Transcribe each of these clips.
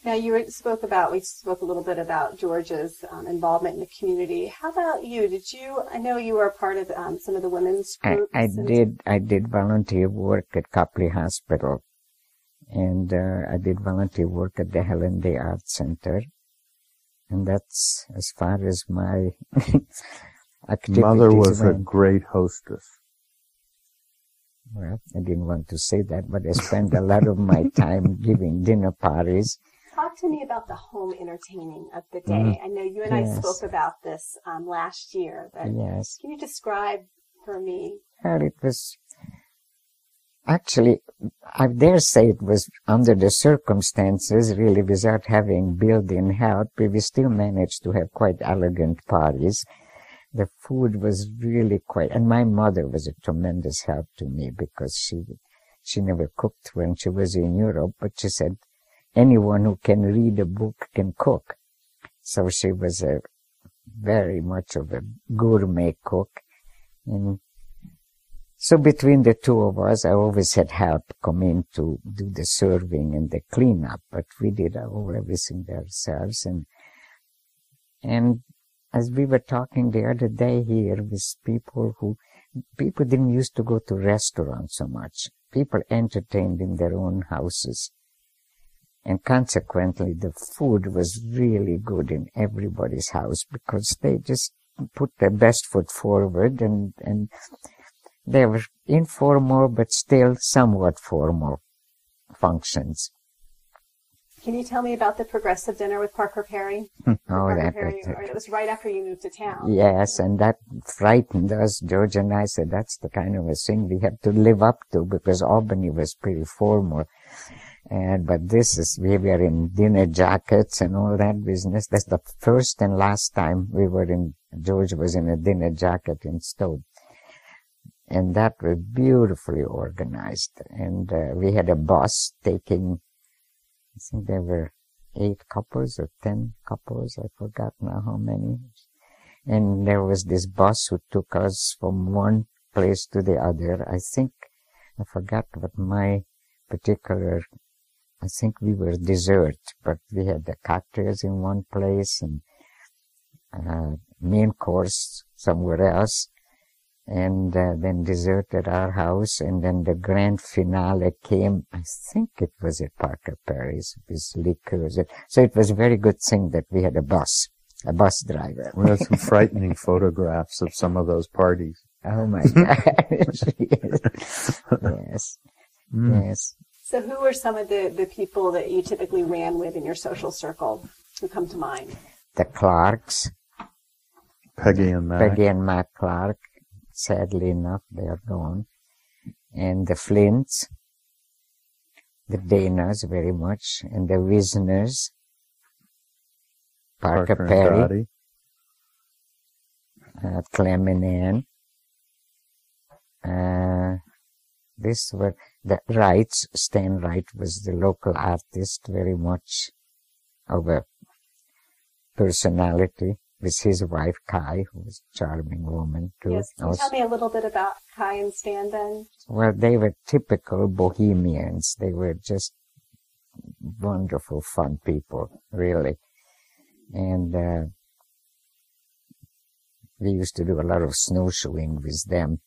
Now, we spoke a little bit about George's involvement in the community. How about you? I know you were a part of some of the women's groups. I did volunteer work at Copley Hospital, and I did volunteer work at the Helen Day Art Center, and that's as far as my activities Mother was went. a great hostess. Well, I didn't want to say that, but I spent a lot of my time giving dinner parties. Talk to me about the home entertaining of the day. I know you and I spoke about this last year, but can you describe for me? Well, it was actually, I dare say it was under the circumstances, really, without having built-in help, we still managed to have quite elegant parties. The food was really quite, and my mother was a tremendous help to me because she never cooked when she was in Europe, but she said, anyone who can read a book can cook. So she was very much of a gourmet cook. And so between the two of us, I always had help come in to do the serving and the cleanup, but we did everything ourselves. And as we were talking the other day here with people didn't used to go to restaurants so much. People entertained in their own houses. And consequently, the food was really good in everybody's house because they just put their best foot forward, and they were informal but still somewhat formal functions. Can you tell me about the Progressive Dinner with Parker Perry? It was right after you moved to town. Yes, and that frightened us. George and I said that's the kind of a thing we have to live up to because Albany was pretty formal. But we were in dinner jackets and all that business. That's the first and last time George was in a dinner jacket in Stowe. And that was beautifully organized. And we had a bus taking, I think there were 8 couples or 10 couples. I forgot now how many. And there was this bus who took us from one place to the other. I forgot what my particular, I think we were dessert, but we had the cocktails in one place and main course somewhere else, and then dessert at our house, and then the grand finale came, I think it was at Parker Perry's with liquors. So it was a very good thing that we had a bus driver. We have some frightening photographs of some of those parties. Oh my gosh. Yes. Yes. So who were some of the people that you typically ran with in your social circle who come to mind? The Clarks. Peggy and Mac Clark. Sadly enough, they are gone. And the Flints. The Danas very much. And the Wisners. Parker Perry. Clem and Ann. These were the Wrights. Stan Wright was the local artist, very much of a personality, with his wife, Kai, who was a charming woman, too. Yes. Can you tell me a little bit about Kai and Stan, then? Well, they were typical bohemians. They were just wonderful, fun people, really. And we used to do a lot of snowshoeing with them.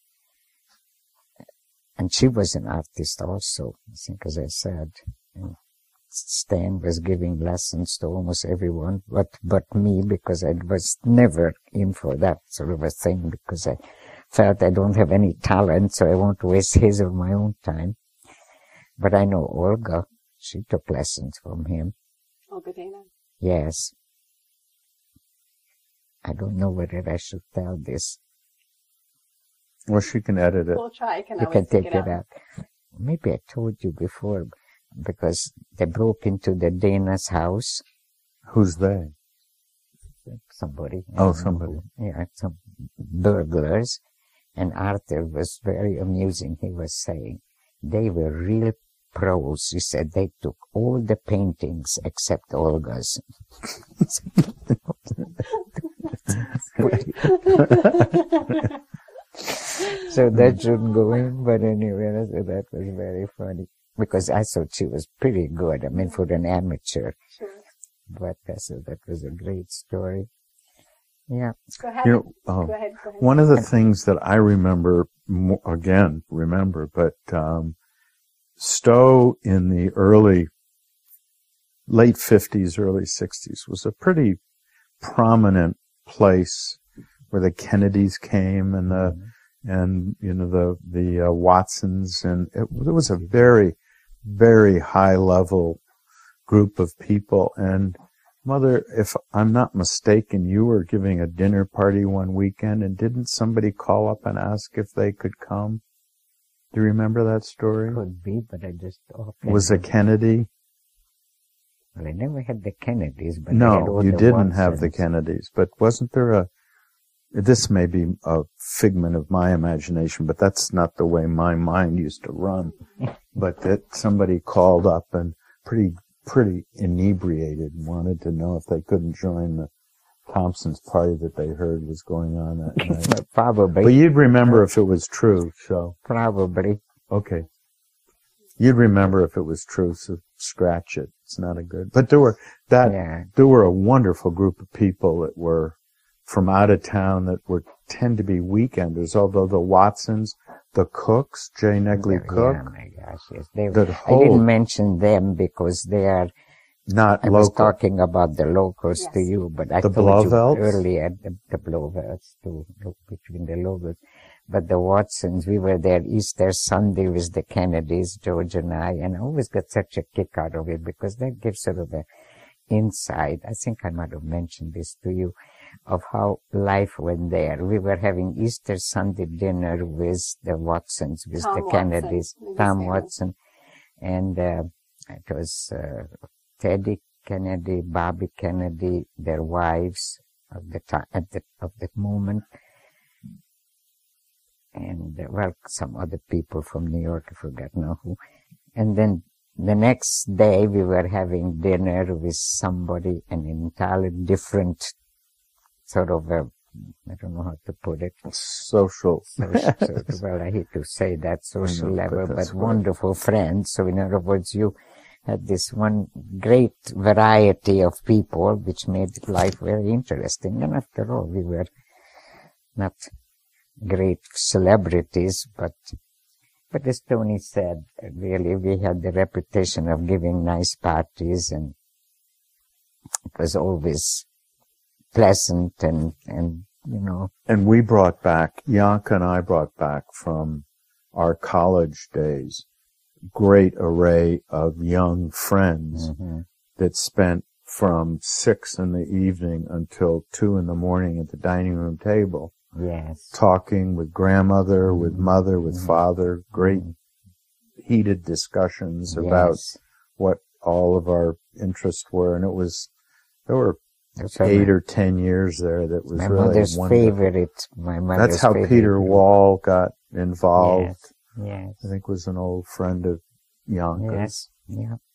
And she was an artist also, I think, as I said. And Stan was giving lessons to almost everyone, but me, because I was never in for that sort of a thing, because I felt I don't have any talent, so I won't waste his or my own time. But I know Olga, she took lessons from him. Olga Dana? Yes. I don't know whether I should tell this. Well, she can edit it. We'll try. You can take it out. Maybe I told you before, because they broke into the Dana's house. Who's they? Somebody. Oh, somebody. Yeah, some burglars. And Arthur was very amusing. He was saying they were real pros. He said they took all the paintings except Olga's. So that shouldn't go in, but anyway, that was very funny. because I thought she was pretty good. I mean, for an amateur. Sure. But so that was a great story. Yeah. Go ahead. Go ahead. One of the things that I remember, Stowe in the late 50s, early 60s was a pretty prominent place where the Kennedys came and the Watsons, and it was a very, very high level group of people. And Mother, if I'm not mistaken, you were giving a dinner party one weekend, and didn't somebody call up and ask if they could come? Do you remember that story? Could be, but I just... Was it Kennedy? Well, I never had the Kennedys, but no, you didn't have the Kennedys. But wasn't there this may be a figment of my imagination, but that's not the way my mind used to run. But that somebody called up and pretty inebriated and wanted to know if they couldn't join the Thompsons' party that they heard was going on that night. Probably. But you'd remember if it was true, so. Probably. Okay. You'd remember if it was true, so scratch it. It's not a good. But there were a wonderful group of people that were from out of town that tend to be weekenders, although the Watsons, the Cooks, J. Negley Cook. Oh my gosh, yes. I didn't mention them because they are not I local. was talking about the locals to you, but I the told you Blauvels? earlier the Blauvels too, between the locals. But the Watsons, we were there Easter Sunday with the Kennedys, George and I always got such a kick out of it because that gives sort of an insight. I think I might have mentioned this to you, of how life went there. We were having Easter Sunday dinner with the Watsons, with the Kennedys, Tom Watson, and it was Teddy Kennedy, Bobby Kennedy, their wives of the moment, and some other people from New York, I forgot now who. And then the next day we were having dinner with somebody, an entirely different sort of I don't know how to put it. Social. Well, I hate to say that, social level, but wonderful friends. So in other words, you had this one great variety of people, which made life very interesting. And after all, we were not great celebrities, but as Tony said, really, we had the reputation of giving nice parties, and it was always pleasant and you know. And we brought back, Janka and I brought back from our college days, great array of young friends that spent from 6 in the evening until 2 in the morning at the dining room table. Yes. Talking with grandmother, with mother, with father, great heated discussions about what all of our interests were. And there were 8 or 10 years there that was really mother's wonderful. favorite. My mother's That's how favorite. Peter Wall got involved. Yes. I think was an old friend of Janka's. Yes. Yeah.